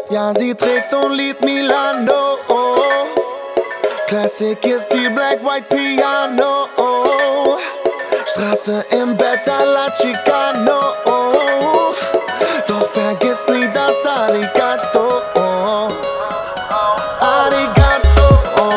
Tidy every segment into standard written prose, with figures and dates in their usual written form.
Ja, sie trägt und liebt Milano. Classic ist die Black White Piano. Straße im Bett à la Chicano. Doch vergiss nie das Arigato. Arigato.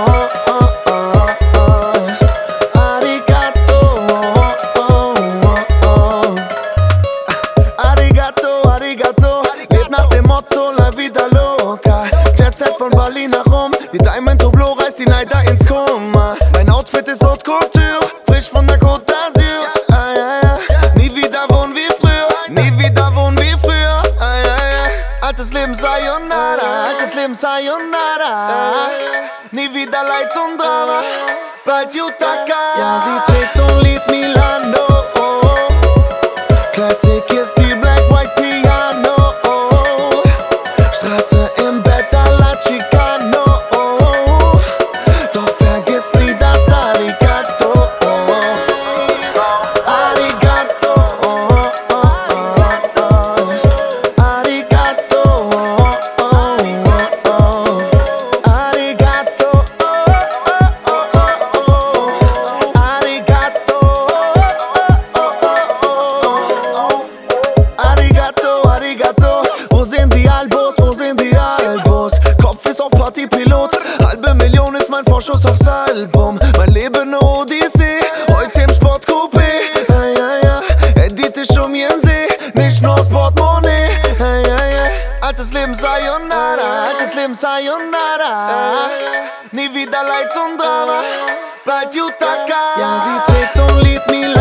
Arigato, arigato. Lebt nach dem Motto La Vida Loca. Jet Set von Berlin nach Rom. Die Diamond Hublot reißt die Neider ins Koma. Mein Outfit ist Haute Couture, frisch von der Côte d'Azur. Nie wieder wohnen wie früher, nie wieder wohnen wie früher. Altes Leben Sayonara, altes Leben Sayonara. Nie wieder Leid und Drama, bald Yutaka. Ja, sie trägt und liebt Milano. Classic ist die Black White Piano. Straße im Bett à la Chicano. Doch vergiss nie das Arigato. Arigato. Arigato. Arigato. Arigato, arigato. Wo sind die Albos, wo sind die Albos? Kopf ist auf Partypilot, halbe Million ist mein Vorschuss aufs Album. Mein Leben eine Odyssee, heute im Sportcoupé. Edith ist um ihren See, nicht nur aufs Portemonnaie. Altes Leben Sayonara, altes Leben Sayonara. Nie wieder Leid und Drama, bald Yutaka. Ja, sie trägt und liebt Milano.